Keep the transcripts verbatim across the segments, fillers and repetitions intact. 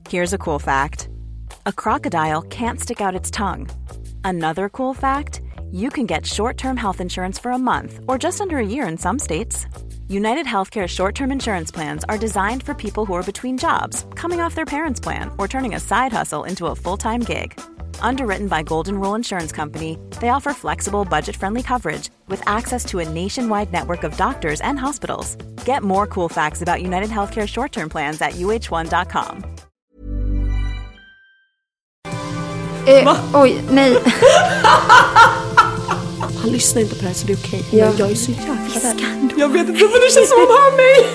Here's a cool fact. A crocodile can't stick out its tongue. Another cool fact, you can get short-term health insurance for a month or just under a year in some states. United Healthcare short-term insurance plans are designed for people who are between jobs, coming off their parents' plan, or turning a side hustle into a full-time gig. Underwritten by Golden Rule Insurance Company, they offer flexible, budget-friendly coverage with access to a nationwide network of doctors and hospitals. Get more cool facts about United Healthcare short-term plans at u h one dot com. Eh, oj, nej. Han lyssnar inte på det här, så det är okej. Ja. Men jag är så jävla rädd. Jag vet inte vad det känns som han hör mig.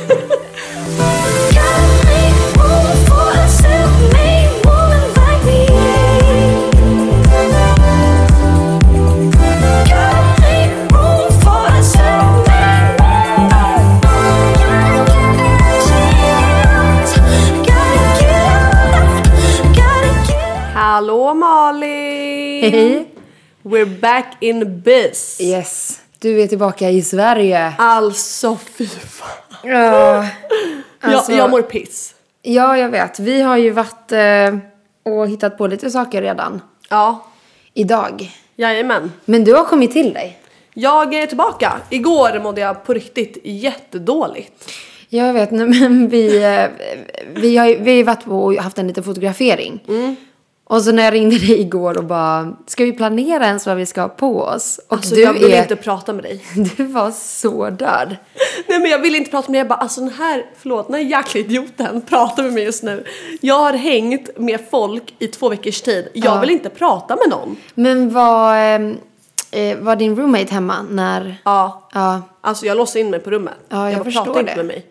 Hallå Malin! Hej! We're back in biz. Yes, du är tillbaka i Sverige. Alltså fy fan. Ja, alltså, jag, jag mår piss. Ja, jag vet. Vi har ju varit eh, och hittat på lite saker redan. Ja. Idag. Jajamän. Men du har kommit till dig. Jag är tillbaka. Igår mådde jag på riktigt jättedåligt. Jag vet, men vi, eh, vi har ju vi har varit på och haft en liten fotografering. Mm. Och så när jag ringde dig igår och bara, ska vi planera ens vad vi ska ha på oss? Och Alltså du jag vill är, inte prata med dig. Du var så död. Nej men jag vill inte prata med dig. Jag bara, alltså den här, förlåt, den här jäkla idioten pratar med mig just nu. Jag har hängt med folk i två veckors tid. Jag Ja. vill inte prata med någon. Men var, eh, var din roommate hemma när... Ja. Ja. Alltså jag låste in mig på rummet. Ja, jag bara, förstår prata inte det. med mig.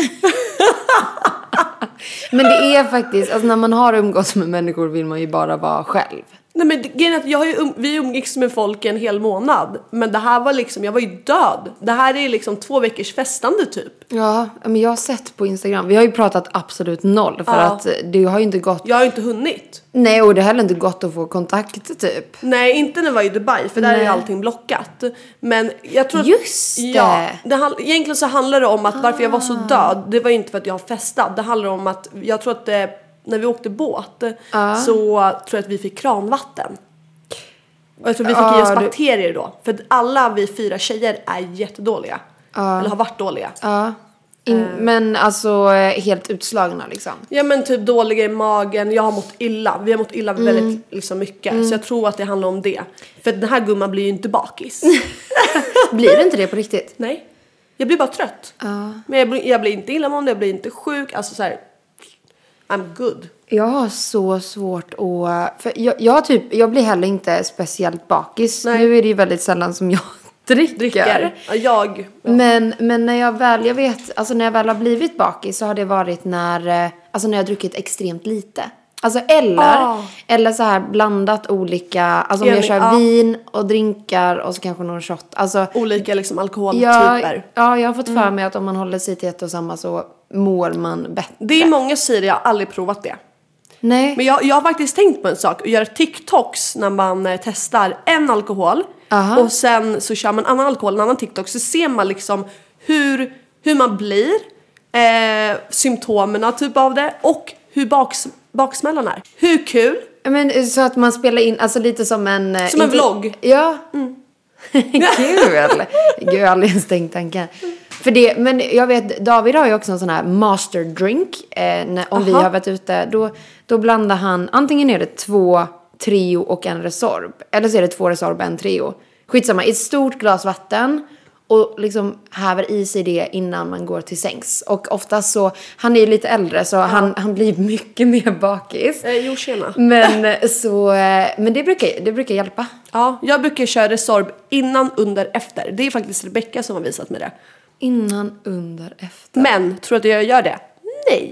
Men det är faktiskt, alltså när man har umgås med människor vill man ju bara vara själv. Nej men grejen är att jag har ju um, vi umgicks med folk en hel månad. Men det här var liksom, jag var ju död. Det här är liksom två veckors festande typ. Ja, men jag har sett på Instagram. Vi har ju pratat absolut noll. För Ja. att det har ju inte gått... Jag har ju inte hunnit. Nej, och det har heller inte gått att få kontakt typ. Nej, inte när jag var i Dubai. För där Nej. är allting blockat. Men jag tror att, Just det. Ja, det handl- egentligen så handlar det om att varför jag var så död. Det var ju inte för att jag har festat. Det handlar om att jag tror att det, när vi åkte båt så tror jag att vi fick kranvatten. Och jag tror vi fick Ja, i oss du- bakterier då. För att alla vi fyra tjejer är jättedåliga. Eller har varit dåliga. Ja. In, men alltså eh, helt utslagna liksom. Ja men typ dåliga i magen. Jag har mått illa. Vi har mått illa väldigt liksom, mycket. Så jag tror att det handlar om det. För den här gumman blir ju inte bakis. Blir det inte det på riktigt? Nej. Jag blir bara trött. Ja. Men jag blir, jag blir inte illamående. Jag blir inte sjuk. Alltså så här. I'm good. Jag har så svårt att... För jag, jag, typ, jag blir heller inte speciellt bakis. Nej. Nu är det ju väldigt sällan som jag dricker. Dricker. Ja, jag. Ja. Men, men när jag väl, jag vet, alltså när jag väl har blivit bakis så har det varit när, eh, alltså när jag har druckit extremt lite. Alltså eller, Ah. eller så här blandat olika, alltså om jag Enig, kör ja. vin och drinkar och så kanske någon shot. Alltså, Olika liksom jag, alkoholtyper. ja, jag har fått för mig att om man håller sig till ett och samma så mår man bättre. Det är många som säger det. Jag har aldrig provat det. Nej. Men jag, jag har faktiskt tänkt på en sak. Att göra TikToks när man eh, testar en alkohol. Aha. Och sen så kör man annan alkohol, en annan TikTok. Så ser man liksom hur, hur man blir. Eh, symptomerna typ av det. Och hur baks, baksmällan är. Hur kul. Men så att man spelar in, alltså lite som en... eh, Som en inte- vlogg. Ja. Mm. Kul. Gud, jag har aldrig ens tänkt tanken. För det, men jag vet, David har ju också en sån här master drink. Eh, när, om vi Aha. har varit ute, då, då blandar han, antingen är det två Trio och en Resorb. Eller så är det två Resorb och en Trio. Skitsamma, i ett stort glas vatten. Och liksom häver i sig det innan man går till sängs. Och oftast så, han är ju lite äldre så han, han blir mycket mer bakis. Eh, jo, tjena. Men, så, eh, men det, brukar, det brukar hjälpa. Ja, jag brukar köra Resorb innan, under, efter. Det är faktiskt Rebecca som har visat mig det. Innan, under, efter. Men, tror du att jag gör det? Nej.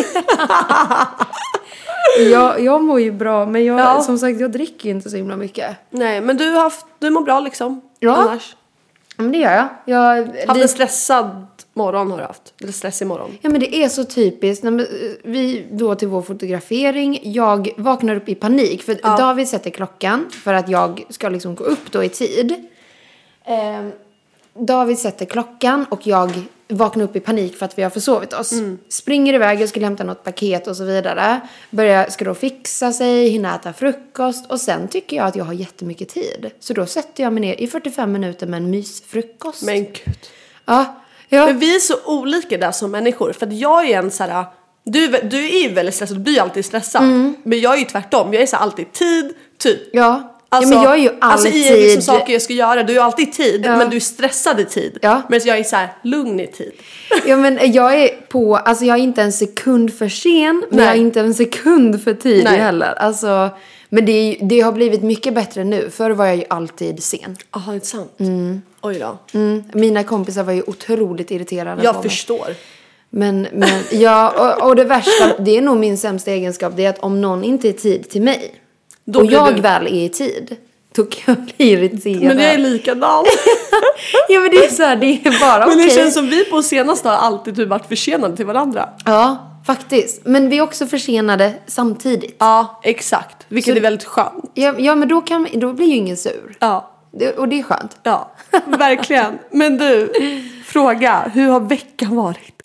Jag, jag mår ju bra, men jag, Ja. som sagt, jag dricker inte så himla mycket. Nej, men du har haft, du mår bra liksom. Ja. Annars. Men det gör jag. jag Haft det, en stressad morgon har du haft. Eller stressig morgon. ja, men det är så typiskt. Nej, men, vi då till vår fotografering. Jag vaknar upp i panik. För Ja. David sätter klockan för att jag ska liksom gå upp då i tid. Eh, David sätter klockan och jag vaknar upp i panik för att vi har försovit oss. Mm. Springer iväg, jag skulle hämta något paket och så vidare. Börjar, ska då fixa sig, hinna äta frukost. Och sen tycker jag att jag har jättemycket tid. Så då sätter jag mig ner i fyrtiofem minuter med en mysfrukost. Men gud. Ja, ja. Men vi är så olika där som människor. För att jag är en så här... Du, du är ju väldigt stressad, du blir alltid stressad. Mm. Men jag är ju tvärtom, jag är så alltid tid, typ. Ja. Alltså, ja, men jag är ju alltid... Alltså i liksom saker jag ska göra, du är alltid tid, ja. men du är stressad i tid. Ja. Men jag är så här lugn i tid. Ja, men jag är på, alltså jag är inte en sekund för sen, men Nej. jag är inte en sekund för tidig Nej. heller. Alltså, men det, är, det har blivit mycket bättre nu. Förr var jag ju alltid sen. Jaha, det är sant. Mm. Oj då. Mm. Mina kompisar var ju otroligt irriterade Jag på mig. förstår. Men, men ja, och, och det värsta, det är nog min sämsta egenskap, det är att om någon inte är tid till mig, Då och blir jag du... väl är i tid, då kan jag bli irriterad. Men jag är likadan. Ja, men det är så här, det är bara Men det okej. känns som vi på senaste har alltid typ varit försenade till varandra. Ja, faktiskt. Men vi är också försenade samtidigt. Ja, exakt. Vilket Så- är väldigt skönt. Ja, ja men då, kan, då blir ju ingen sur. Ja, Det, och det är skönt. ja, verkligen. Men du, fråga, hur har veckan varit?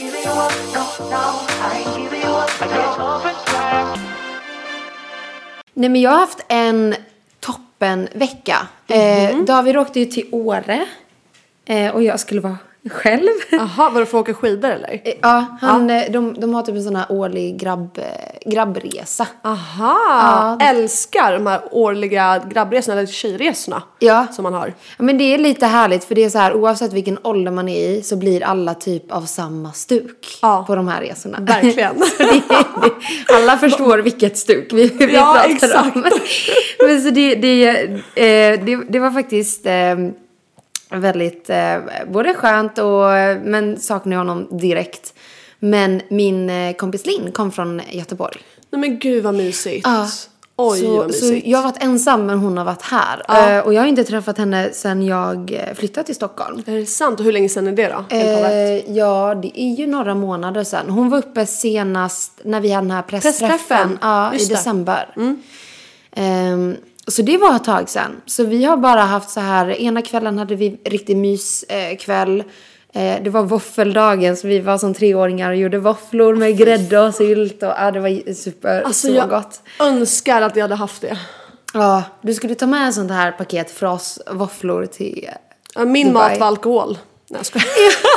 Nej, men jag har haft en toppen vecka. Mm-hmm. Eh, David åkte ju till Åre. Eh, och jag skulle vara själv. Jaha, var det för att åka skidor eller? Eh, ja, han, eh, De, de har typ en sån här årlig grabb, eh, grabbresa. Aha, älskar de här årliga grabbresorna eller tjejresorna Ja. som man har. Ja, men det är lite härligt, för det är så här, oavsett vilken ålder man är i så blir alla typ av samma stuk Ja. på de här resorna. Verkligen. Så det, det, alla förstår vilket stuk vi, vi Ja, pratar exakt. om. Men så det, det, eh, det, det var faktiskt eh, väldigt eh, både skönt och, men saknade honom direkt. Men min eh, kompis Linn kom från Göteborg. Nej men gud vad mysigt. Ja. Oj så, vad så mysigt. jag har varit ensam, men hon har varit här. Ja. Eh, och jag har inte träffat henne sedan jag eh, flyttade till Stockholm. Är det sant? Och hur länge sedan är det då? Eh, ja, det är ju några månader sedan. Hon var uppe senast när vi hade den här pressträffen. Pressträffen. Ja, i Just det. december. Mm. Ehm, så det var ett tag sedan. Så vi har bara haft så här, ena kvällen hade vi riktig myskväll. Eh, kväll. Eh, det var våffeldagen, så vi var som treåringar och gjorde våfflor med grädde och sylt. Och, ja, det var super, Alltså så jag gott. önskar att jag hade haft det. Ja, du skulle ta med en sånt här paket för oss våfflor till Ja, min Dubai. mat var alkohol. Nej, jag skojar.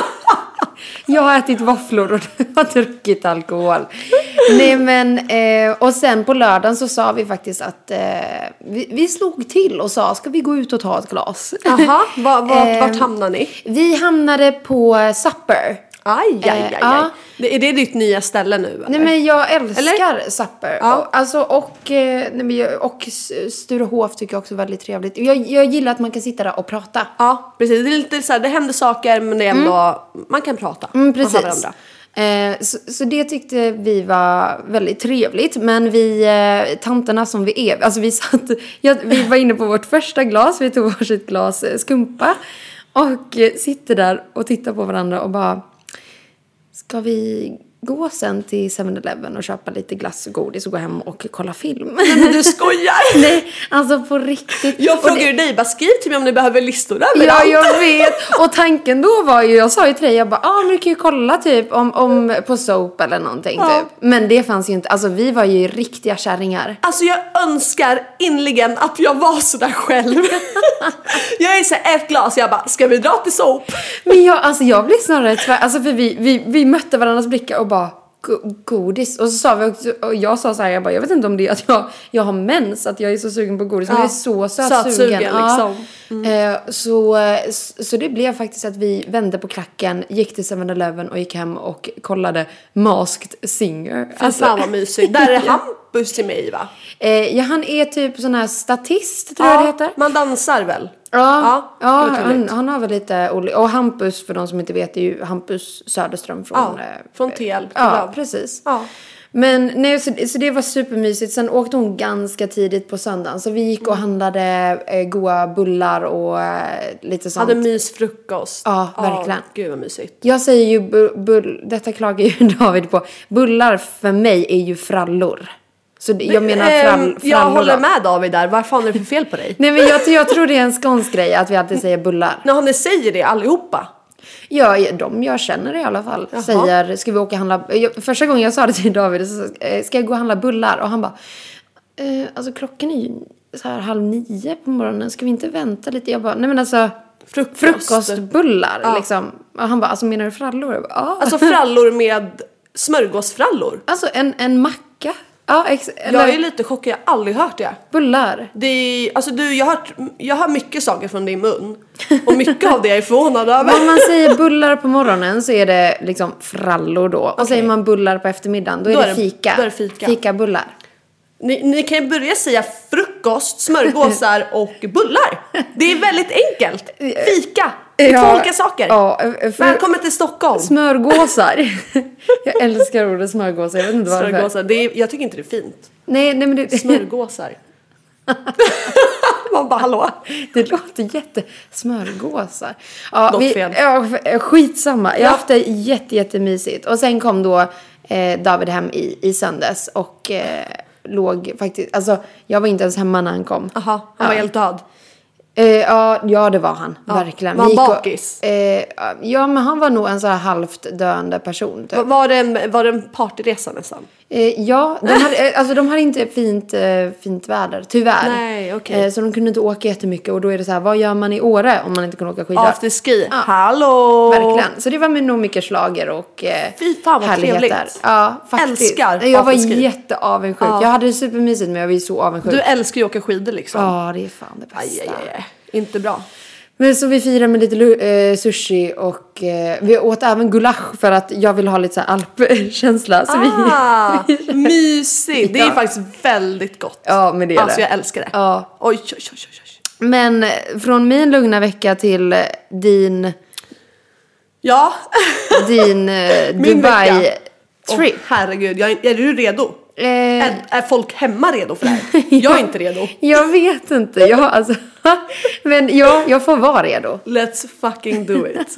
Jag har ätit våfflor och du har druckit alkohol. Nej, men eh, och sen på lördagen så sa vi faktiskt att eh, vi, vi slog till och sa, ska vi gå ut och ta ett glas? Jaha, vart, vart, Eh, vart hamnar ni? Vi hamnade på Supper. Aj, aj, aj, aj. Eh, ja. Det, är det ditt nya ställe nu? Eller? Nej, men jag älskar Supper. Ja. Och, alltså, och, eh, nej, men jag- och Sturehof tycker jag också är väldigt trevligt. Jag, jag gillar att man kan sitta där och prata. Ja, precis. Det är lite så här, det händer saker men det är ändå, man kan prata. Mm, Man hör precis. varandra. Eh, så, så det tyckte vi var väldigt trevligt. Men vi, eh, tanterna som vi är, alltså vi satt, ja, vi var inne på vårt första glas, vi tog varsitt glas eh, skumpa. Och eh, sitter där och tittar på varandra och bara, ska vi gå sen till seven eleven och köpa lite glass och godis och gå hem och kolla film? Nej, men du skojar! Nej, alltså på riktigt. Jag Och frågar dig, bara skriv till mig om ni behöver listor överallt. Ja, jag vet. Och tanken då var ju, jag sa ju till dig, jag bara, ah, men du kan ju kolla typ om, om på soap eller någonting Ja. typ. Men det fanns ju inte, alltså vi var ju riktiga kärringar. Alltså jag önskar inligen att jag var så där själv. Jag är så här, ett glas, jag bara, ska vi dra till soap? Men jag, alltså jag blev snarare tvär, alltså för vi, vi, vi mötte varandras blickar och bara, "Go- godis." Och så sa vi också, och jag sa så här, jag bara, jag vet inte om det är att jag, jag har mens, att jag är så sugen på godis. Men Ja. jag är så sötsugen. Sötsugen, Ja. liksom. Mm. Eh, så, så det blev faktiskt att vi vände på klacken, gick till seven eleven och gick hem och kollade Masked Singer. Fy fan vad mysigt. Där är Hampus till mig va? Eh, ja, han är typ sån här statist, tror jag det heter. man dansar väl? Ja, ja, det var han, trevligt. han har väl lite olika. Och Hampus, för de som inte vet, är ju Hampus Söderström från... Ja, eh, från T L. Ja, precis. Ja. Men nej, så, så det var supermysigt. Sen åkte hon ganska tidigt på söndagen. Så vi gick och handlade eh, goda bullar och eh, lite sånt. Hade mysfrukost. Ja, verkligen. Gud vad mysigt. Jag säger ju, bu- bull, detta klagar ju David på. Bullar för mig är ju frallor. Så det, jag menar frall, Ehm, frallor. jag håller då. med David där. Vad fan är det för fel på dig? Nej, men jag, jag tror det är en skånsk grej att vi alltid säger bullar. När ni säger det allihopa. Ja, de jag känner i alla fall. Jaha. Säger, ska vi åka och handla... Jag, första gången jag sa det till David, så ska jag gå och handla bullar? Och han bara, eh, alltså klockan är ju så här halv nio på morgonen. Ska vi inte vänta lite? Jag bara, nej men alltså... Frukost. Frukostbullar, Ja. liksom. Och han bara, alltså menar du frallor? Jag bara, ja. Alltså frallor med smörgåsfrallor. Alltså en, en macka. Ja, ex- eller Jag är lite chockad, jag har aldrig hört det. bullar. Det är, alltså du, jag har, hört, jag hör mycket saker från din mun. Och mycket av det är jag förvånad över. Om man säger bullar på morgonen så är det liksom frallor då. Och Okej. säger man bullar på eftermiddagen, då är, Då är det det- fika. då är det fika. Fikabullar. Ni, ni kan ju börja säga frukost, smörgåsar och bullar. Det är väldigt enkelt. Fika. Det är Ja, två olika saker. Ja, för Välkommen till Stockholm. smörgåsar. Jag älskar ordet smörgåsar. Jag vet inte varför. Smörgåsar. Det är, jag tycker inte det är fint. Nej, nej men det, Smörgåsar. Man bara, hallå? det låter jätte... Smörgåsar. Ja, Något vi, fel. ja, skitsamma. Jag har Ja. haft det jätte, jättemysigt. Och sen kom då eh, David hem i, i söndags. Och eh, låg faktiskt... Alltså, jag var inte ens hemma när han kom. Aha, han var Ja. helt död. Eh, ja, ja, det var han. Verkligen. Var han Vi gick och- bakis? Eh, ja, men han var nog en så här halvt döende person. Typ. Var, var, det en, var det en partyresa nästan? Eh, ja, de hade, eh, alltså, de hade inte fint, eh, fint väder, tyvärr. Nej, okej. Eh, så de kunde inte åka jättemycket. Och då är det så här, vad gör man i Åre om man inte kan åka skidor? Afterski. Ja. Hallå! Verkligen. Så det var med nog mycket slager och eh, Fy fan vad härligheter. trevligt. Ja, faktiskt. Älskar Jag var afterski. jätteavundsjuk. Ja. Jag hade det supermysigt, men jag var ju så avundsjuk. Du älskar ju att åka skidor liksom. Ja, det är fan det Aj, bästa. aj, aj. Inte bra. Men så vi firade med lite lu- eh, sushi och eh, vi åt även gulasch för att jag vill ha lite så här alpkänsla. Så Ah, vi... mysigt. Det är Ja. faktiskt väldigt gott. Ja, men det är Alltså det. jag älskar det. Ja. Oj, oj, oj, oj, oj. Men eh, från min lugna vecka till eh, din, Ja. din eh, Min Dubai vecka. trip. Åh, herregud, jag är, är du redo? Eh, Är, är folk hemma redo för det här? Jag är inte redo. jag vet inte. Jag, alltså, men ja, jag får vara redo. Let's fucking do it.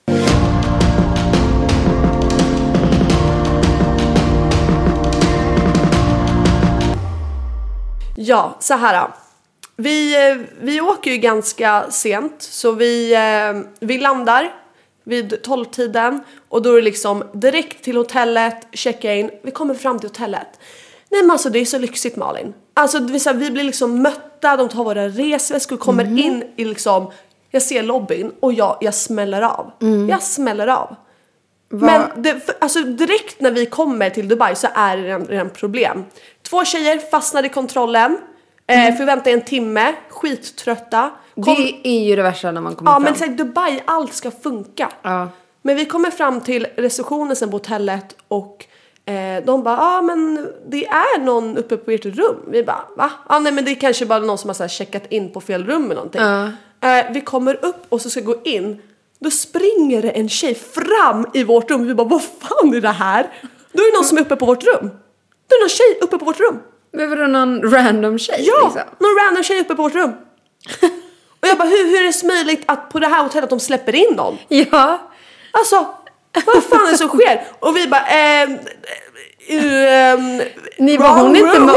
Ja, så här. Vi, eh, vi åker ju ganska sent, så vi, eh, vi landar vid tolv-tiden och då är det liksom direkt till hotellet, checka in. Vi kommer fram till hotellet. Nej men alltså det är så lyxigt, Malin. Alltså det vill säga, vi blir liksom mötta, de tar våra resväskor, kommer Mm. in i liksom, jag ser lobbyn och jag, jag smäller av. Mm. Jag smäller av. Men det, för, alltså direkt när vi kommer till Dubai så är det redan, redan problem. Två tjejer fastnade i kontrollen. Mm. Eh, får vänta en timme. Skittrötta. Kom, Det är ju det värsta när man kommer ja fram. men så här, Dubai, allt ska funka. Ja. Men vi kommer fram till receptionen sen på hotellet. Och eh, de bara, ja ah, men det är någon uppe på ert rum. Vi bara, va? Ja ah, nej men det är kanske bara någon som har så här, checkat in på fel rum eller någonting. Ja. Eh, vi kommer upp och så ska gå in. Då springer det en tjej fram i vårt rum. Vi bara, vad fan är det här? Då är det någon som är uppe på vårt rum. Då är det någon tjej uppe på vårt rum. Men vadå, någon random tjej? Ja, Liksom? någon random tjej uppe på vårt rum. Och jag bara, hur, hur är det möjligt att på det här hotellet de släpper in någon? Ja. Alltså, vad fan är det som sker? Och vi bara, ehm... ehm Ni var wrong hon inte room. med.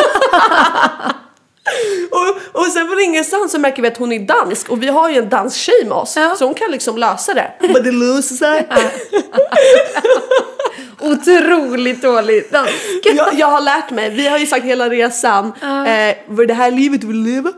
och, och sen från ingenstans så märker vi att hon är dansk. Och vi har ju en dansk tjej med oss. Ja. Så hon kan liksom lösa det. Men det löser sig. Otroligt dålig dansk. jag, jag har lärt mig, vi har ju sagt hela resan, eh, vad det här livet vill leva.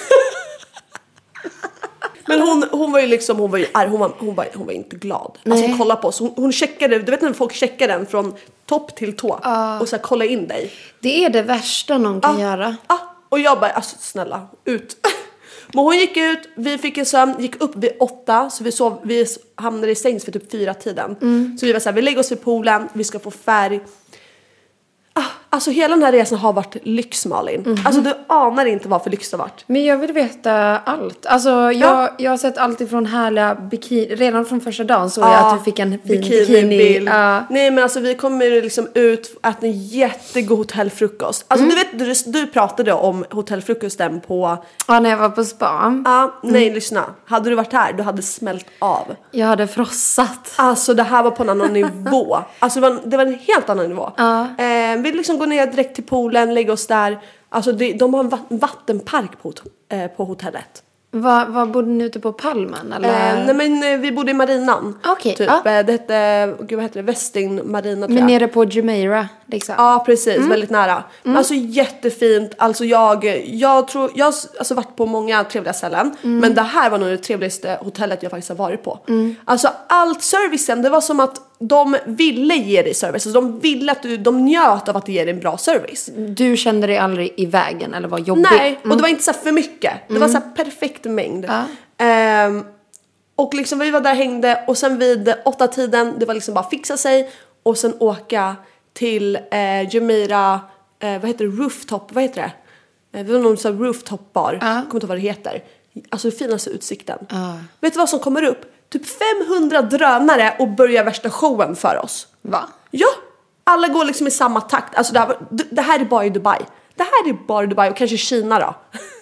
Men hon, hon var ju liksom, hon var ju arg, hon var, hon var, hon var inte glad. Alltså Nej. kolla på oss, hon, hon checkade, du vet när folk checkar den från topp till tå. Och så här, kolla in dig. Det är det värsta någon kan göra. Ah, och jag bara, alltså snälla, ut. Men hon gick ut, vi fick en sömn, gick upp vid åtta. Så vi sov, vi hamnade i sängs för typ fyra tiden. Mm. Så vi var så här, vi lägger oss vid poolen, vi ska få färg. Ah, alltså hela den här resan har varit lyx, Malin. Mm-hmm. Alltså du anar inte vad för lyx det har varit. Men jag vill veta allt. Alltså jag, Ja. jag har sett allt ifrån härliga bikini. Redan från första dagen såg jag Ja, att du fick en fin bikini. bikinibild. Ja. Nej men alltså vi kommer ju liksom ut och äter en jättegod hotellfrukost. Alltså Mm. du vet, du, du pratade om hotellfrukosten på... Ja, när jag var på spa. Ja, nej Mm. lyssna. Hade du varit här, du hade smält av. Jag hade frossat. Alltså det här var på en annan nivå. Alltså det var, det var en helt annan nivå. Ja. Eh, vi liksom går ner direkt till poolen, lägger oss där. Alltså det, de har en va- vattenpark på, hot- eh, på hotellet. Vad, vad bodde ni ute på Palmen? Eller? Eh, nej men eh, vi bodde i marinan. Okej, typ. ja. Eh, det hette, gud vad heter det? Västing marina tror Men jag. nere på Jumeirah liksom. Ja precis, väldigt nära. Mm. Alltså jättefint. Alltså jag, jag tror, jag har alltså varit på många trevliga ställen. Mm. Men det här var nog det trevligaste hotellet jag faktiskt har varit på. Mm. Alltså allt servicen, det var som att de ville ge dig service. Alltså, de ville att du, de njöt av att ge dig en bra service. Du kände dig aldrig i vägen eller var jobbig? Nej, mm. och det var inte så för mycket. Det var så här perfekt mängd. Ja. Ehm, och liksom vi var där hängde och sen vid åtta tiden det var liksom bara fixa sig och sen åka till eh, Jumeirah, eh, vad heter det, rooftop, vad heter det? Eh, det var någon sån här rooftop bar, ja. jag kommer inte ihåg vad det heter. Alltså det finaste utsikten. Ja. Vet du vad som kommer upp? Typ femhundra drönare och börjar värsta showen för oss. Va? Ja, alla går liksom i samma takt. Alltså det här, det här är bara i Dubai. Det här är bara i Dubai och kanske Kina då.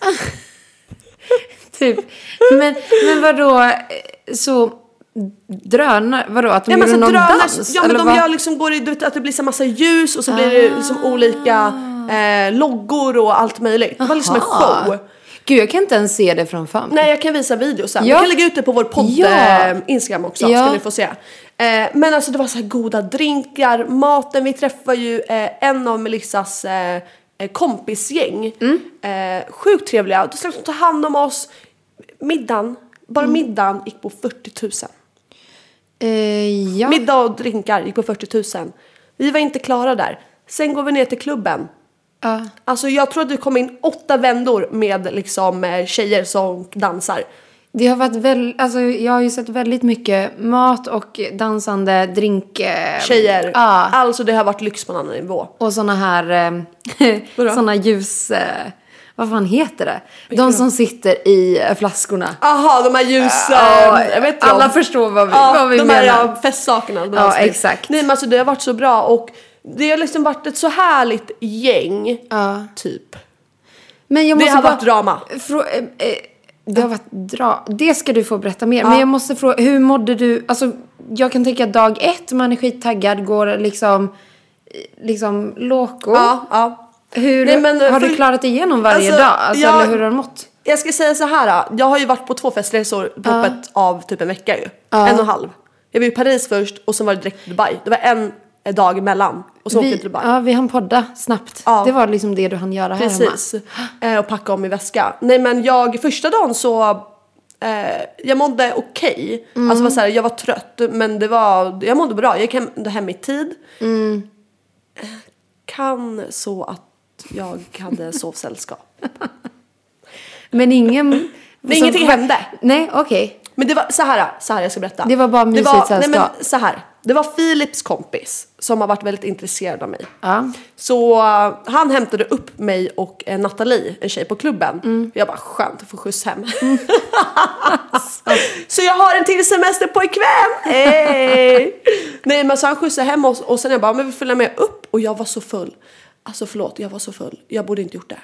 Typ. Men, men vadå, så drönar, vadå, att de ja, gjorde någon drönar, dans? Ja, men eller de vad? gör liksom, går i, du vet, att det blir så massa ljus och så blir det liksom olika eh, loggor och allt möjligt. Det var liksom en show. Gud, jag kan inte ens se det framför mig. Nej, jag kan visa video sen. Ja. Vi kan lägga ut det på vår podd Ja. eh, Instagram också, Ja. ska ni få se. Eh, men alltså det var så här goda drinkar, maten. Vi träffade ju eh, en av Melissas eh, kompisgäng. Mm. Eh, sjukt trevliga. De skulle ta hand om oss. Middagen, bara mm. middagen gick på fyrtio tusen. Eh, ja. Middag och drinkar gick på fyrtio tusen. Vi var inte klara där. Sen går vi ner till klubben. Uh. Alltså jag tror att det kom in åtta vändor med liksom eh, tjejer som dansar. Det har varit väl, alltså jag har ju sett väldigt mycket mat och dansande drink. Eh, Tjejer. Uh. Alltså det har varit lyx på en annan nivå. Och såna här, eh, såna ljus, eh, vad fan heter det? Vilka de då? som sitter i eh, flaskorna. Aha, de här ljus, Uh, äh, jag vet alla om. förstår vad vi, ja, vad vi de menar. här ja, festsakerna. De Ja, här exakt. Nej men alltså det har varit så bra och det har liksom varit ett så härligt gäng. Ja. Typ. Men jag Det måste har bara, varit drama. Frå, eh, eh, det har varit dra. Det ska du få berätta mer. Ja. Men jag måste fråga, hur mådde du? Alltså, jag kan tänka dag ett, man är skittaggad, går liksom, liksom loco. Ja, ja. Hur, Nej, men, har för, du klarat igenom varje alltså, dag? Alltså, jag, eller hur har du mått? Jag ska säga så här. Jag har ju varit på två festresor på loppet uh. av typ en vecka ju. Uh. En och en halv. Jag var i Paris först och sen var det direkt till Dubai. Det var en dag emellan. Och så åkte jag till Dubai. Ja, vi hann podda snabbt. Ja. Det var liksom det du hann göra här Precis. hemma. Eh, och packa om i väska. Nej men jag, första dagen så eh, jag mådde okej. Okay. Mm. Alltså var så här, jag var trött. Men det var, jag mådde bra. Jag gick hem, hem i tid. Mm. Eh, kan så att jag hade sovsällskap. Men ingen... Men ingenting hände. Nej, okej. Okay. Men det var så här, så här jag ska berätta. Det var bara mysigt sällskap. sällskap. Nej men så här. Det var Philips kompis som har varit väldigt intresserad av mig. Ja. Så uh, han hämtade upp mig och uh, Nathalie, en tjej på klubben. Mm. Jag bara, skönt att få skjuts hem. Mm. Så jag har en till semester på ikväll. Hey. Nej men så han skjutsade hem oss och sen jag bara, men vi följer med upp. Och jag var så full. Alltså förlåt, jag var så full. Jag borde inte gjort det.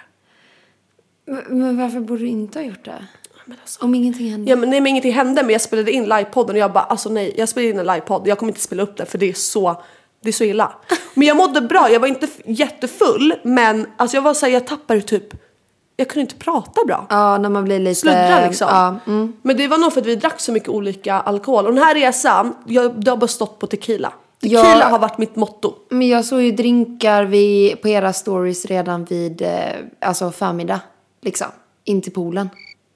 Men varför borde du inte ha gjort det? Alltså, om ingenting hände? Ja, men, nej men ingenting hände, men jag spelade in livepodden och jag bara, alltså nej, jag spelade in en livepodd. Jag kommer inte spela upp det för det är så, det är så illa. Men jag mådde bra, jag var inte jättefull, men alltså jag var så här, jag tappade typ, jag kunde inte prata bra. Ja, när man blir lite... Sluddra liksom. Ja, mm. Men det var nog för att vi drack så mycket olika alkohol. Och den här resan, jag, det har bara stått på tequila. Tequila ja, har varit mitt motto. Men jag såg ju drinkar vid, på era stories redan vid eh, alltså förmiddag. Liksom, in till poolen.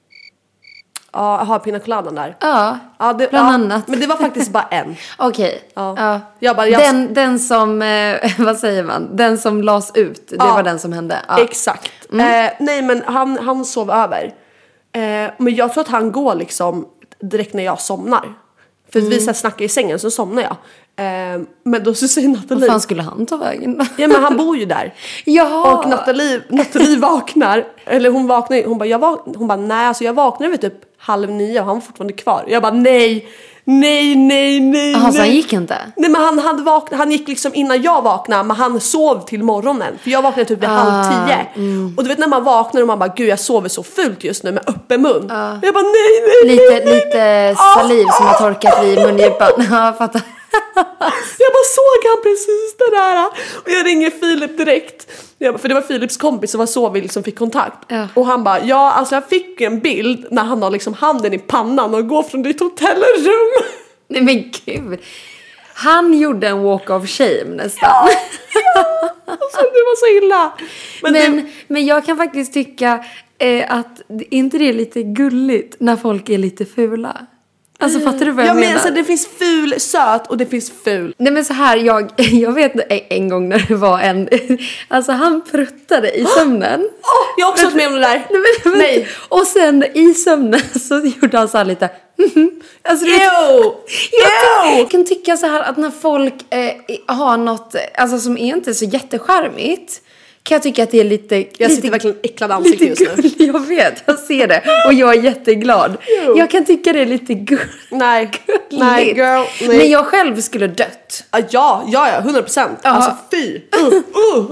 Ja, jag har pina coladan där. Ja, ja det, bland ja, annat. Men det var faktiskt bara en. Okej. Okay. Ja. Ja. Jag bara, jag... Den, den som, eh, vad säger man? Den som lades ut, det ja, var den som hände. Ja. Exakt. Mm. Eh, nej, men han, han sov över. Eh, men jag tror att han går liksom direkt när jag somnar. För mm. vi så här snackar i sängen så somnar jag. Eh, men då så säger Nathalie... Vad fan skulle han ta vägen? Ja men han bor ju där. Jaha. Och Nathalie, Nathalie vaknar. Eller hon vaknar. Hon bara, jag vak- hon bara nej alltså jag vaknade vid typ halv nio och han var fortfarande kvar. Jag bara nej. Nej nej nej. Aha, nej. Så han gick inte? Nej men han, hade vakna, han gick liksom innan jag vaknade. Men han sov till morgonen. För jag vaknade typ vid ah, halv tio. Mm. Och du vet när man vaknar och man bara, gud jag sover så fult just nu med öppen mun. Ah. Jag bara nej nej. Lite, nej, lite saliv ah, som har torkat vid mungipan. Ja, fattar. Jag bara såg han precis det där. Och jag ringer Filip direkt. Jag bara, för det var Filips kompis som var så vild som fick kontakt. Ja. Och han bara, ja alltså jag fick en bild när han har liksom handen i pannan och går från ditt hotellrum. Nej men gud. Han gjorde en walk of shame nästan. Ja, ja. Alltså, det var så illa. Men, Men, det... men jag kan faktiskt tycka eh, att inte det är lite gulligt när folk är lite fula. Alltså fattar du vad jag ja, menar? Men, alltså, det finns ful söt och det finns ful. Nej men så här, jag, jag vet en gång när det var en, alltså han pruttade i sömnen. Oh, jag har också varit med om det där. Nej, men, men, Nej. Och sen i sömnen så gjorde han så här lite. Alltså, Ew! jag, Ew! jag kan tycka så här att när folk eh, har något, alltså som är inte så jättecharmigt, kan jag tycka att det är lite... Jag lite, sitter verkligen äcklad ansikte just nu. Gull, jag vet, jag ser det. Och jag är jätteglad. Jo. Jag kan tycka det är lite gull, Nej, gulligt. nej girl, nej. Men jag själv skulle dött. Ah, ja, ja, ja, hundra procent. Ja. Alltså fy. Uh, uh.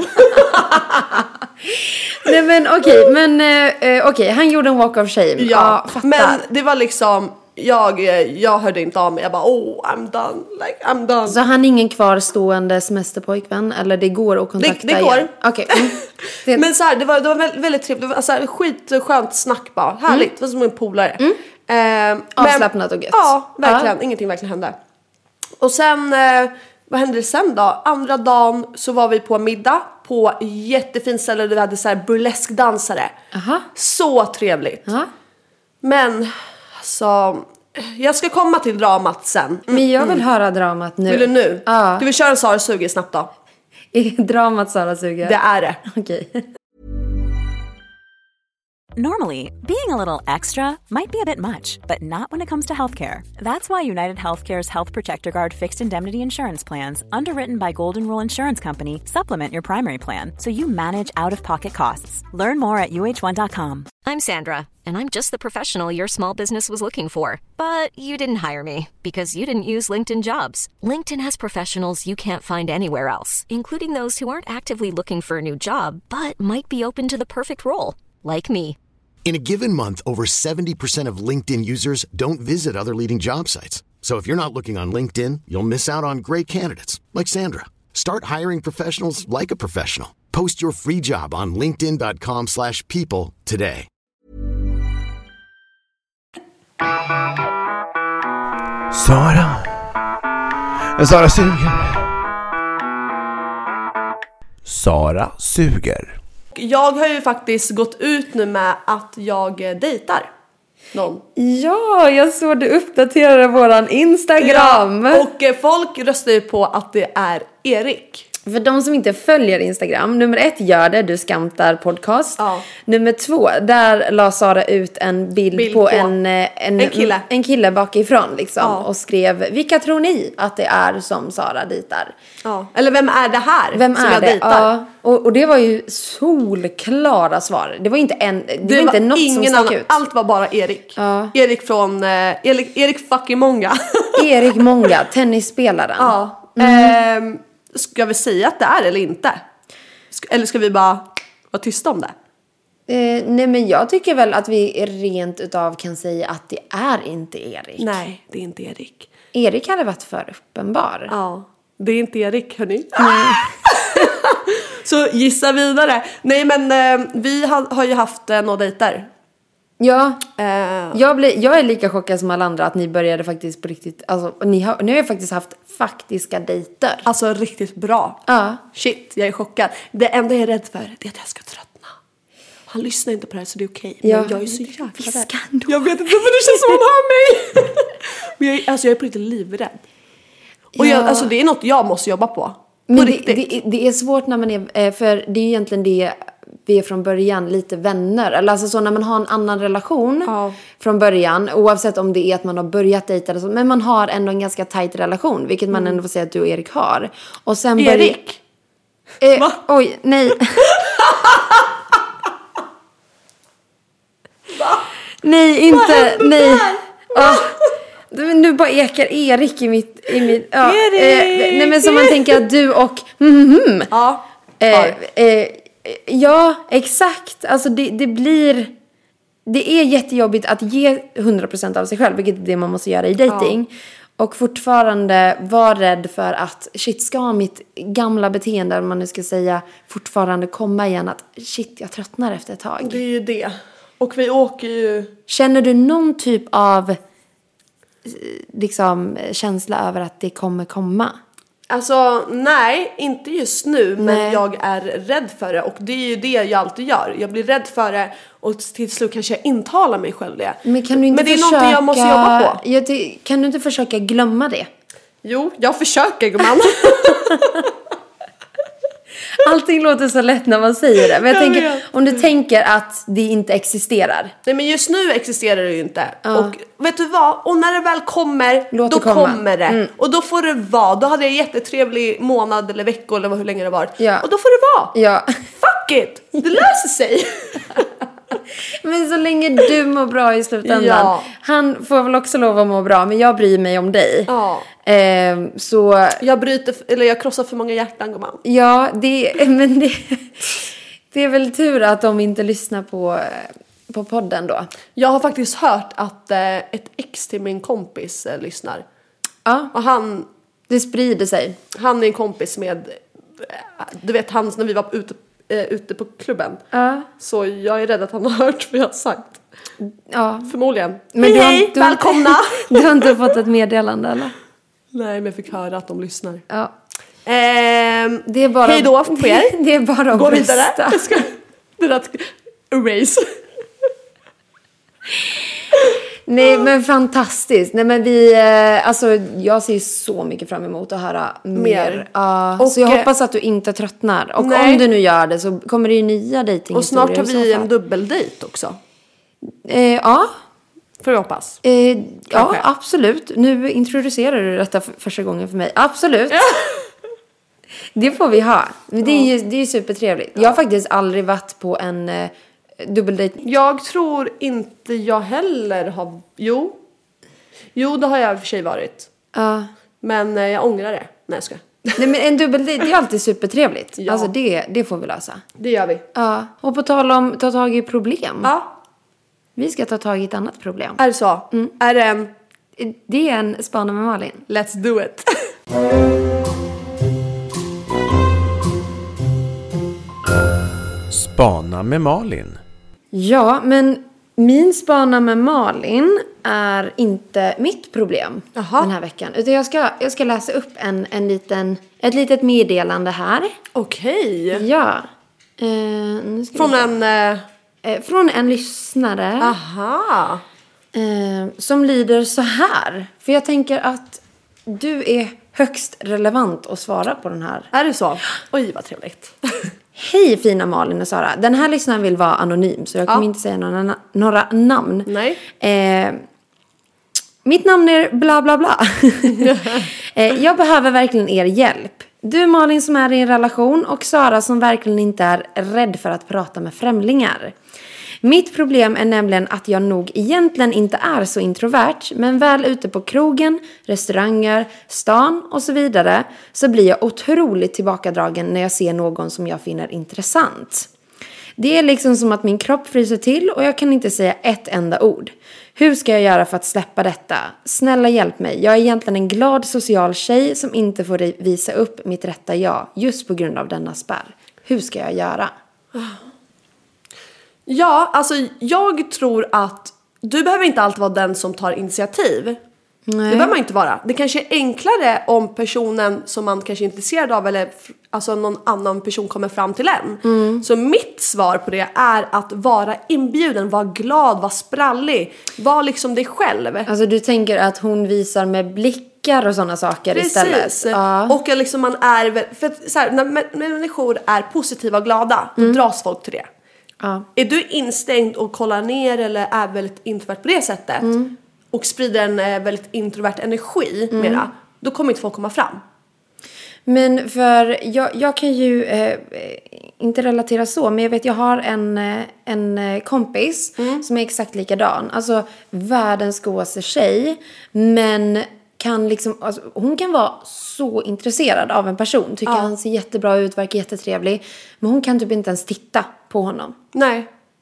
Nej men okej, okay, men eh, okej, okay, han gjorde en walk of shame. Ja, ja fattar. men det var liksom, jag, jag hörde inte av mig. Jag bara, oh, I'm done, like I'm done. Så han är ingen kvarstående semesterpojkvän? Eller det går att kontakta Det, det går. Okej. Okay. Mm. Det... Men så här, det var, det var väldigt, väldigt trevligt. Det var alltså, skitskönt snack bara. Härligt, det var som en polare. Mm. Eh, Avslappnat och gött. Ja, verkligen. Ja. Ingenting verkligen hände. Och sen, eh, vad hände sen då? Andra dagen så var vi på middag på jättefin ställe där vi hade så här burleskdansare. Aha. Så trevligt. Aha. Men, alltså, jag ska komma till dramat sen. Mm. Men jag vill höra dramat nu. Vill du nu? Ja. Du vill köra Sara suger snabbt då? Är dramat Sara suger? Det är det. Okej. Normally, being a little extra might be a bit much, but not when it comes to healthcare. That's why United Healthcare's Health Protector Guard fixed indemnity insurance plans, underwritten by Golden Rule Insurance Company, supplement your primary plan so you manage out-of-pocket costs. Learn more at U H one dot com. I'm Sandra, and I'm just the professional your small business was looking for. But you didn't hire me because you didn't use LinkedIn Jobs. LinkedIn has professionals you can't find anywhere else, including those who aren't actively looking for a new job, but might be open to the perfect role, like me. In a given month, over seventy percent of LinkedIn users don't visit other leading job sites. So if you're not looking on LinkedIn, you'll miss out on great candidates like Sandra. Start hiring professionals like a professional. Post your free job on linkedin dot com slash people today. Sara. Sara suger. Sara suger. Jag har ju faktiskt gått ut nu med att jag dejtar någon. Ja, jag såg du uppdaterade våran Instagram. Ja, och eh, folk röstar ju på att det är Erik. För de som inte följer Instagram, nummer ett, gör det, du skamtar podcast. Ja. Nummer två, där la Sara ut en bild, Bild på, på en, en, en kille. en kille bakifrån liksom. Ja. Och skrev, vilka tror ni att det är som Sara dejtar? Ja. Eller vem är det här Vem som är jag det? dejtar? Ja. Och, och det var ju solklara svar. Det var inte, en, det Det var inte något ingen som stack annan. ut. Allt var bara Erik. Ja. Erik från eh, Erik, Erik fucking många. Erik Många, tennisspelaren. Ja. Mm. Ska vi säga att det är eller inte? Ska, eller ska vi bara vara tysta om det? Eh, nej men jag tycker väl att vi rent utav kan säga att det är inte Erik. Nej, det är inte Erik. Erik hade varit för uppenbar. Ja, det är inte Erik, hörni. Så gissa vidare. Nej, men eh, vi har, har ju haft eh, några dejter. Ja, Eh, jag, blir, jag är lika chockad som alla andra att ni började faktiskt på riktigt. Alltså, ni har, ni har ju faktiskt haft faktiska dejter. alltså riktigt bra. Ja. Shit, jag är chockad. Det enda jag är rädd för det är att jag ska tröttna. Han lyssnar inte på det här så det är okej. Ja. Men jag är så jäkla Viska rädd. ändå. Jag vet inte varför det känns som han hör mig. Men jag, är- alltså jag är på riktigt livrädd. Och jag, Ja. alltså det är något jag måste jobba på. På Men det, riktigt. det, det är svårt när man är, eh, för det är ju egentligen det vi är från början, lite vänner. Eller alltså så när man har en annan relation Ja. från början, oavsett om det är att man har börjat dejta eller så, men man har ändå en ganska tajt relation, vilket man ändå får säga att du och Erik har. Och sen börjar- Erik? Eh, Va? oj, nej. Nej, inte, nej. Ah. Men nu bara ekar Erik i mitt, i mitt ja. Erik! Eh, nej men som man tänker att du och mm, mm, Ja. eh, Har. eh, ja, exakt. Alltså det, det blir, det är jättejobbigt att ge hundra procent av sig själv, vilket är det man måste göra i dating. Och fortfarande var rädd för att shit, ska mitt gamla beteende, om man nu ska säga, fortfarande komma igen, att shit, jag tröttnar efter ett tag. Det är ju det. Och vi åker ju... Känner du någon typ av liksom känsla över att det kommer komma? Alltså, nej, inte just nu, men Nej. jag är rädd för det. Och det är ju det jag alltid gör. Jag blir rädd för det och till slut kanske jag intalar mig själv det. Men kan du inte men det är försöka... någonting jag måste jobba på. Ja, det... Kan du inte försöka glömma det? Jo, jag försöker, gumman. Allting låter så lätt när man säger det. Men jag, Jag tänker, vet. om du tänker att det inte existerar. Nej, men just nu existerar det ju inte. Och vet du vad? Och när det väl kommer, Låt då det komma. kommer det. Mm. Och då får det vara. Då hade jag en jättetrevlig månad eller veckor eller hur länge det varit. Ja. Och då får det vara. Ja. Fuck it! Det löser sig. Men så länge du mår bra i slutändan. Ja. Han får väl också lov att må bra, men jag bryr mig om dig. Ja. Eh, så Jag bryter, eller jag krossar för många hjärtan, gumman. ja, det, men det, det är väl tur att de inte lyssnar på, på podden då. Jag har faktiskt hört att eh, ett ex till min kompis eh, lyssnar. Ja, Och han, det sprider sig. han är en kompis med, eh, du vet han när vi var ute, eh, ute på klubben. Ja. Så jag är rädd att han har hört vad jag har sagt. Ja. Förmodligen. Men hej du har- hej, du har- välkomna! Du har inte fått ett meddelande, eller? Nej, men jag fick höra att de lyssnar. Ja. Ehm, Det är bara hej då på er. Det är bara att Gå vidare. rösta. Jag ska, det där att erase. Nej, men fantastiskt. Nej, men vi, eh, alltså, jag ser så mycket fram emot att höra mer. Mer. Ja, Och, så jag eh, hoppas att du inte tröttnar. Och nej. om du nu gör det så kommer det ju nya dejtinghistorier. Och snart har i så vi fall. en dubbeldejt också. Eh, ja, Får jag hoppas. eh, ja, Kanske. absolut. Nu introducerar du detta för första gången för mig. Absolut. Det får vi ha. Men det är ju, det är ju supertrevligt. Jag har faktiskt aldrig varit på en eh, dubbeldejt. Jag tror inte jag heller har... Jo. Jo, det har jag i och för sig varit. Ja. Men eh, jag ångrar det. Nej, jag ska. Nej, men en dubbeldejt, det är alltid supertrevligt. Ja. Alltså det, det får vi lösa. Det gör vi. Ja. Och på tal om ta tag i problem. Ja, Vi ska ta tag i ett annat problem. är det så? Är det en... Det är en spana med Malin. Let's do it. Spana med Malin. Ja, men min spana med Malin är inte mitt problem Jaha. den här veckan. Utan jag ska, jag ska läsa upp en, en liten, ett litet meddelande här. Okej. Ja. Eh, nu ska vi Från se. en... Eh, Eh, från en lyssnare. aha. Eh, som lyder så här. För jag tänker att du är högst relevant att svara på den här. Är det så? Oj, vad trevligt. Hej fina Malin och Sara. Den här lyssnaren vill vara anonym så jag kommer Ja. inte säga några, na- några namn. Nej. Eh, mitt namn är bla bla bla. eh, jag behöver verkligen er hjälp. Du Malin som är i en relation och Sara som verkligen inte är rädd för att prata med främlingar. Mitt problem är nämligen att jag nog egentligen inte är så introvert, men väl ute på krogen, restauranger, stan och så vidare så blir jag otroligt tillbakadragen när jag ser någon som jag finner intressant. Det är liksom som att min kropp fryser till och jag kan inte säga ett enda ord. Hur ska jag göra för att släppa detta? Snälla hjälp mig. Jag är egentligen en glad social tjej som inte får visa upp mitt rätta jag just på grund av denna spärr. Hur ska jag göra? Ja, alltså jag tror att du behöver inte alltid vara den som tar initiativ. Nej. Det behöver man inte vara. Det kanske är enklare om personen som man kanske är intresserad av eller f- alltså någon annan person kommer fram till en. Mm. Så mitt svar på det är att vara inbjuden, vara glad, vara sprallig. Var liksom dig själv. Alltså du tänker att hon visar med blickar och sådana saker istället? Precis. Ja. Och att liksom man är väl, för att, så här, när mä- människor är positiva och glada, då dras folk till det. Ja. Är du instängd och kollar ner eller är väldigt introvert på det sättet och sprider en eh, väldigt introvert energi mera, då kommer inte folk komma fram. Men för jag, jag kan ju eh, inte relatera så, men jag vet jag har en, eh, en eh, kompis som är exakt likadan. Alltså världens godaste tjej, men kan liksom, alltså, hon kan vara så intresserad av en person. Tycker Ja. han ser jättebra ut, verkar jättetrevlig. Men hon kan typ inte ens titta på honom. Nej.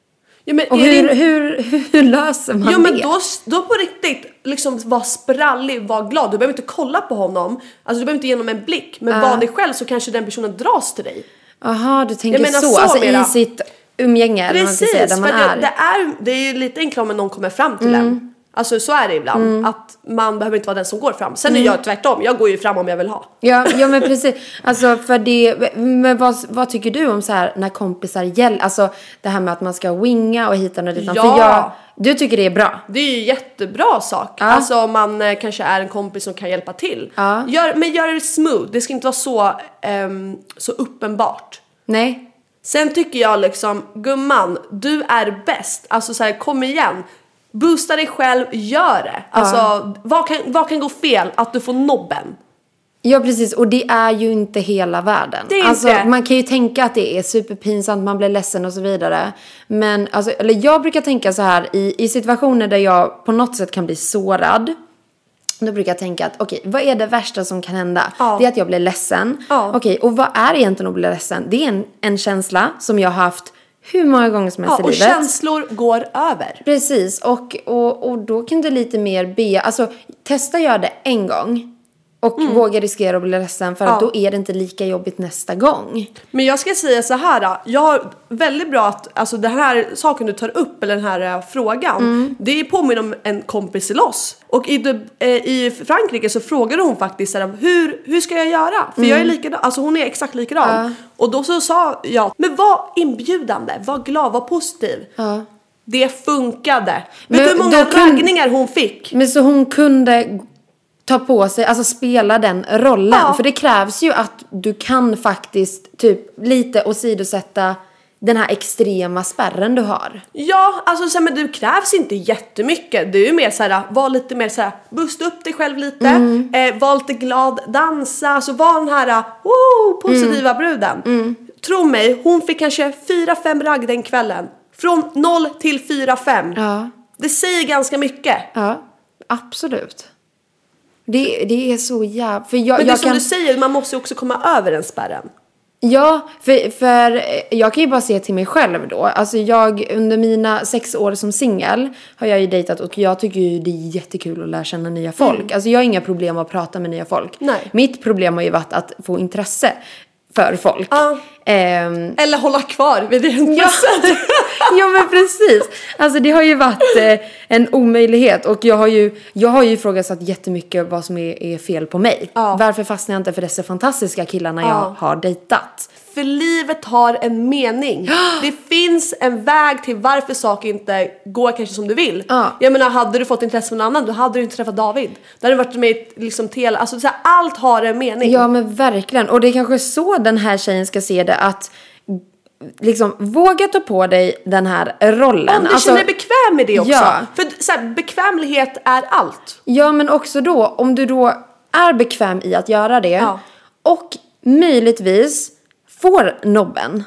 Ja, men och är hur, det... hur, hur löser man ja, men det? då, då på riktigt liksom var sprallig, var glad. Du behöver inte kolla på honom. Alltså du behöver inte ge honom en blick. Men uh. var dig själv så kanske den personen dras till dig. Jaha, du tänker jag menar, så. så alltså mera. i sitt umgänge. Precis, eller man säga, där man för är. Det, det är. Det är ju lite enklare om någon kommer fram till mm. en. Alltså så är det ibland. Mm. Att man behöver inte vara den som går fram. Sen mm. är jag tvärtom. Jag går ju fram om jag vill ha. Ja, ja men precis. Alltså för det. Men vad, vad tycker du om så här när kompisar gäller? Alltså det här med att man ska winga och hitta något dit. Ja. För jag, du tycker det är bra? Det är ju jättebra sak. Ja. Alltså om man eh, kanske är en kompis som kan hjälpa till. Ja. Gör, men gör det smooth. Det ska inte vara så, um, så uppenbart. Nej. Sen tycker jag liksom, gumman, du är bäst. Alltså så här, kom igen. Boosta dig själv, gör det. Alltså, ja. vad, kan, vad kan gå fel? Att du får nobben. Ja, precis. Och det är ju inte hela världen. Det är alltså, inte. Man kan ju tänka att det är superpinsamt, man blir ledsen och så vidare. Men alltså, eller jag brukar tänka så här, i, i situationer där jag på något sätt kan bli sårad. Då brukar jag tänka att okej, okay, vad är det värsta som kan hända? Ja. Det är att jag blir ledsen. Ja. Okej, okay, och vad är egentligen att bli ledsen? Det är en, en känsla som jag har haft hur många gånger som helst ja, i livet. Och känslor går över. Precis, och, och, och då kan du lite mer be. Alltså, testa gör det en gång. Och mm. våga riskera att bli ledsen. För ja. att då är det inte lika jobbigt nästa gång. Men jag ska säga så här. Jag har väldigt bra att, alltså den här saken du tar upp, eller den här uh, frågan. Mm. Det är påminner om en kompis till oss. Och i, uh, i Frankrike så frågade hon faktiskt så här, hur, hur ska jag göra? För mm. jag är likadan, alltså hon är exakt likadan. Uh. Och då så sa jag, men var inbjudande, var glad, var positiv. Uh. Det funkade. Men vet du hur många raggningar hon fick? Men så hon kunde ta på sig, alltså spela den rollen. Ja. För det krävs ju att du kan faktiskt typ lite åsidosätta den här extrema spärren du har. Ja, alltså så här, men det krävs inte jättemycket. Det är ju mer så här, var lite mer så här, busta upp dig själv lite. Mm. Eh, var lite glad, dansa. Alltså var den här oh, positiva mm. bruden. Mm. Tro mig, hon fick kanske fyra fem ragg den kvällen. Från noll till fyra fem. Ja. Det säger ganska mycket. Ja, absolut. Det, det är så jävla... För jag, men det är jag som kan... du säger, man måste ju också komma över den spärren. Ja, för, för jag kan ju bara se till mig själv då. Alltså jag, under mina sex år som singel har jag ju dejtat och jag tycker ju det är jättekul att lära känna nya folk. Mm. Alltså jag har inga problem att prata med nya folk. Nej. Mitt problem har ju varit att få intresse för folk. Uh. Um, Eller hålla kvar vid det intresset. Ja. Ja men precis. Alltså det har ju varit eh, en omöjlighet. Och jag har ju, jag har ju ifrågasatt jättemycket vad som är, är fel på mig. Ja. Varför fastnar jag inte för dessa fantastiska killarna ja. jag har dejtat? För livet har en mening. Det finns en väg till varför saker inte går kanske som du vill. Ja. Jag menar, hade du fått intresse för någon annan, då hade du inte träffat David. Då hade du varit med liksom till, alltså så här, allt har en mening. Ja men verkligen. Och det är kanske så den här tjejen ska se det, att liksom våga ta på dig den här rollen. Om du alltså, känner dig bekväm med det också. Ja. För så här, bekvämlighet är allt. Ja men också då, om du då är bekväm i att göra det. Ja. Och möjligtvis får nobben.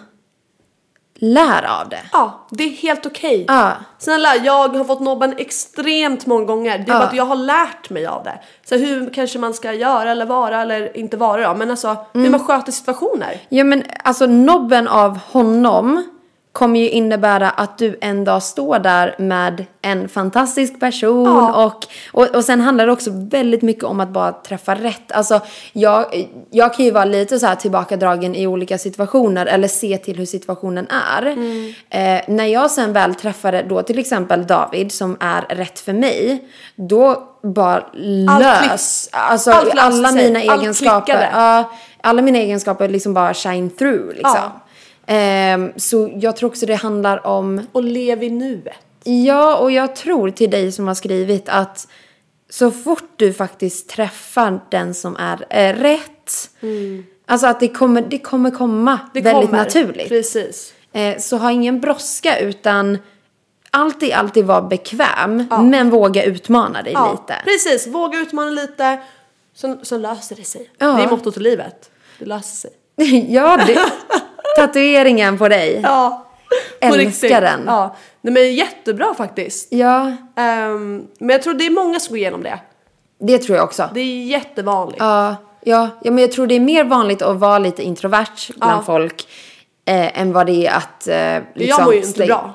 Lär av det. Ja, det är helt okej. Okay. Ja. Snälla, jag har fått nobben extremt många gånger. Det är ja. bara att jag har lärt mig av det. Så hur kanske man ska göra eller vara eller inte vara då. Men alltså, mm. hur man sköter situationer. Ja men alltså nobben av honom kommer ju innebära att du en dag står där med en fantastisk person. Ja. Och, och, och sen handlar det också väldigt mycket om att bara träffa rätt. Alltså jag, jag kan ju vara lite så här tillbakadragen i olika situationer. Eller se till hur situationen är. Mm. Eh, när jag sen väl träffade då till exempel David som är rätt för mig. Då bara lös. Alltså Allt alla sig. mina Allt egenskaper. Uh, alla mina egenskaper liksom bara shine through liksom. Ja. Um, så jag tror också det handlar om... Och lev i nuet. Ja, och jag tror till dig som har skrivit att så fort du faktiskt träffar den som är eh, rätt. Mm. Alltså att det kommer, det kommer komma det väldigt kommer. naturligt. Precis. Eh, så ha ingen brådska utan alltid, alltid vara bekväm. Ja. Men våga utmana dig ja. lite. Precis, våga utmana lite. Så, så löser det sig. Ja. Det är mottot i livet. Det löser sig. Ja, det... Tatueringen på dig. Ja. På älskar riktigt. den. Ja. Nej, men jättebra faktiskt. Ja. Um, men jag tror det är många som går igenom det. Det tror jag också. Det är jättevanligt. Ja, ja, ja men jag tror det är mer vanligt att vara lite introvert bland ja. folk eh, än vad det är att eh, liksom, jag mår ju inte bra.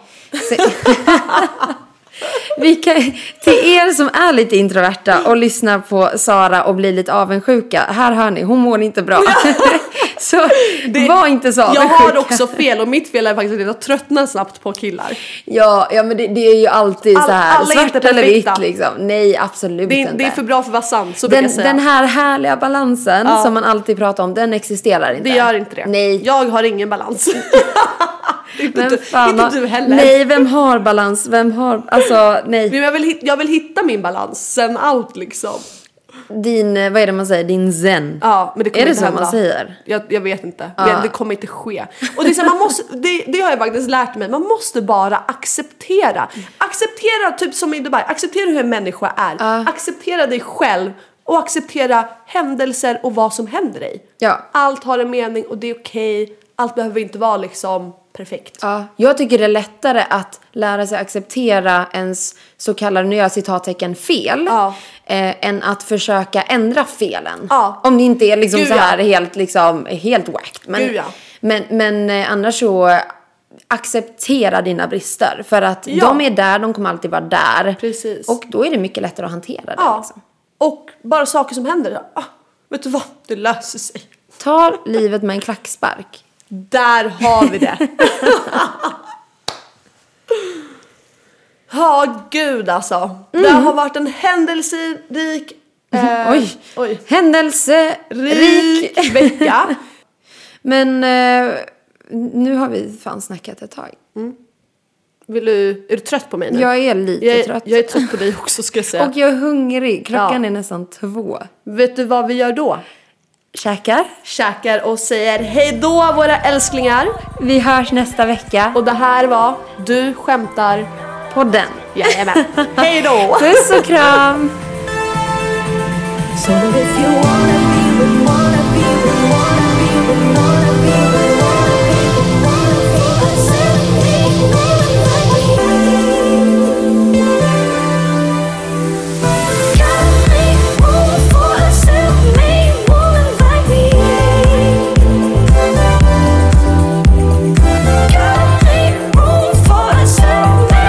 Vi kan, till er som är lite introverta och lyssnar på Sara och blir lite avundsjuka. Här hör ni, hon mår inte bra. Så det, var inte så avundsjuka. Jag har också fel, och mitt fel är faktiskt att jag tröttnar snabbt på killar. Ja, ja men det, det är ju alltid All, så här svart eller vitt liksom. Nej, absolut det, inte. Det är för bra för att vara sant, så den, jag säga. Den här härliga balansen ja. som man alltid pratar om, den existerar inte. Det gör inte det. Nej. Jag har ingen balans. Inte, men du, fan, inte du heller. Nej, vem har balans? Vem har, alltså nej. Men jag vill, jag vill hitta min balans sen allt liksom. Din, vad är det man säger? Din zen. Ja, men det kommer är det inte så hända. Man säger? Jag, jag vet inte. Ja. Men det kommer inte ske. Och det, är så, man måste, det, det har jag faktiskt lärt mig. Man måste bara acceptera. Acceptera, typ som i Dubai. Acceptera hur en människa är. Ja. Acceptera dig själv. Och acceptera händelser och vad som händer dig. Ja. Allt har en mening och det är okej. Allt behöver inte vara liksom perfekt. Ja, jag tycker det är lättare att lära sig acceptera ens så kallade, nu gör jag citattecken, fel Ja. eh, än att försöka ändra felen. Ja. Om det inte är liksom Gud, så här ja. helt liksom helt whacked. Men, Gud, ja. men, men eh, annars så acceptera dina brister, för att Ja. de är där, de kommer alltid vara där. Precis. Och då är det mycket lättare att hantera det. Ja. Liksom. Och bara saker som händer. Ah, vet du vad? Det löser sig. Ta livet med en klackspark. Där har vi det. Ja, oh, gud alltså. Mm. Det har varit en händelserik eh, oj. oj. händelserik Rik vecka. Men eh, nu har vi fan snackat ett tag. Mm. Vill du, är du trött på mig nu? Jag är lite jag är, trött. Jag är trött på dig också, ska jag säga. Och jag är hungrig. Klockan ja. är nästan två. Vet du vad vi gör då? Käkar. Käkar och säger hej då, våra älsklingar. Vi hörs nästa vecka. Och det här var Du skämtar på den. Jajamän. Hej då. Puss och kram. So if you wanna be with, wanna be with, wanna be with, wanna be with, wanna be with, wanna be with, I said me, wanna be. Got me moving for I said me, woman like me. Got me moving for I said me.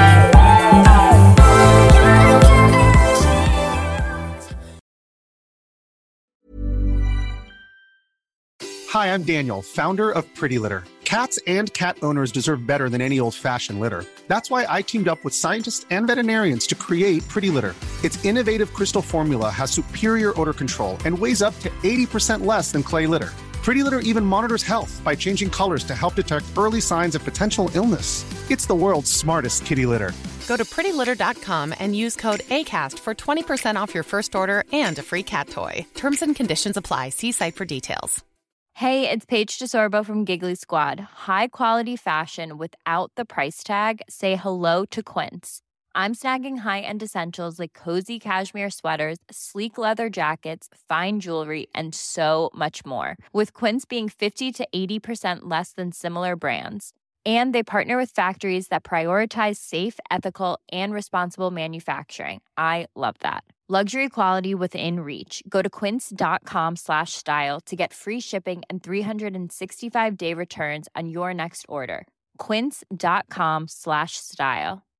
Hi, I'm Daniel, founder of Pretty Litter. Cats and cat owners deserve better than any old-fashioned litter. That's why I teamed up with scientists and veterinarians to create Pretty Litter. Its innovative crystal formula has superior odor control and weighs up to eighty percent less than clay litter. Pretty Litter even monitors health by changing colors to help detect early signs of potential illness. It's the world's smartest kitty litter. Go to pretty litter dot com and use code ACAST for twenty percent off your first order and a free cat toy. Terms and conditions apply. See site for details. Hey, it's Paige DeSorbo from Giggly Squad. High quality fashion without the price tag. Say hello to Quince. I'm snagging high-end essentials like cozy cashmere sweaters, sleek leather jackets, fine jewelry, and so much more. With Quince being fifty to eighty percent less than similar brands. And they partner with factories that prioritize safe, ethical, and responsible manufacturing. I love that. Luxury quality within reach. Go to quince.com slash style to get free shipping and three sixty-five day returns on your next order. Quince.com slash style.